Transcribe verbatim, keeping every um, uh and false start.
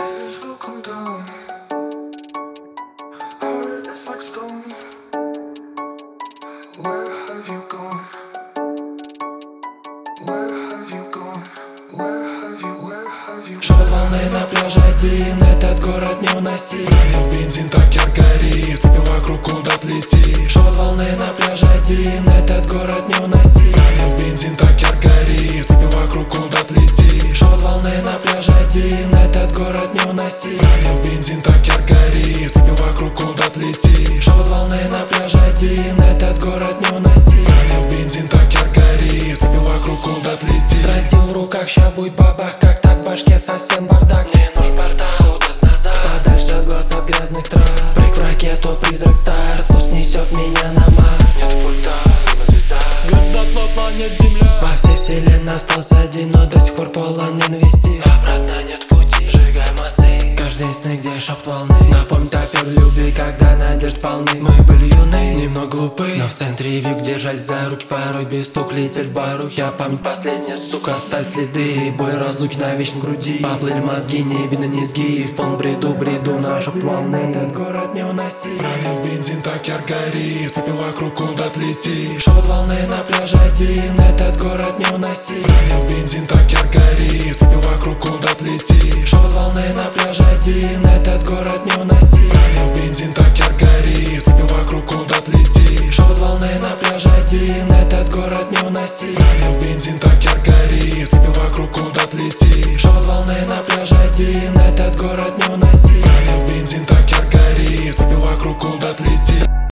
tears will come down. Heart is like stone. Where have you gone? Where have you gone? Where have you, where have you? Шепот волны на пляже один, этот город не уноси. Пролил бензин, так ярко горит, ты вокруг куда-то летишь. Шепот волны на пляже один, этот город не уноси. Пролил бензин, так ярко горит, ты вокруг куда-то летишь. Шепот волны на пляже один, этот город не уноси. Пролил бензин, так ярко горит, ты вокруг куда-то летишь. Шепот волны на пляже один, этот город не уноси. Пролил бензин, так ярко горит, ты вокруг куда-то летишь. Тротил в руках, ща будет бабах, как так в башке совсем бардак. Мне нужен бардак, куда-то назад, подальше от глаз, от грязных трасс. Прыг в ракету, призрак стар, пусть несет меня на Марс. Нет пульта, но звезда. Когда планет Земля. Во всей вселенной остался один, но до сих пор полон ненависти. Обратно нет пути, сжигай мосты. Каждый сны, где шепот волны. Напомнит опять в любви, когда надежд полны. Мы были юны, немного глупы, но в центре вик держались за руки. Порой без стук летель в барух. Я память последняя, сука, оставь следы. Боль разлуки на вечной груди. Поплыли мозги, не видно низги. В полном бреду, бреду на шепот волны. Этот город не уноси. Пролил бензин, так ярко горит, ты вокруг куда-то летишь. Шепот волны на пляже один, этот город не уноси. Пролил бензин, так ярко горит, ты вокруг куда-то летишь. Шепот волны на пляже один, этот город не уноси. Пролил бензин, так ярко горит, ты вокруг куда-то летишь. Шепот волны на пляже один, этот город не уноси. Пролил бензин, так ярко горит, ты вокруг куда-то летишь. Шепот волны на пляже один, этот город не уноси. Пролил бензин, так ярко горит, ты вокруг куда-то летишь.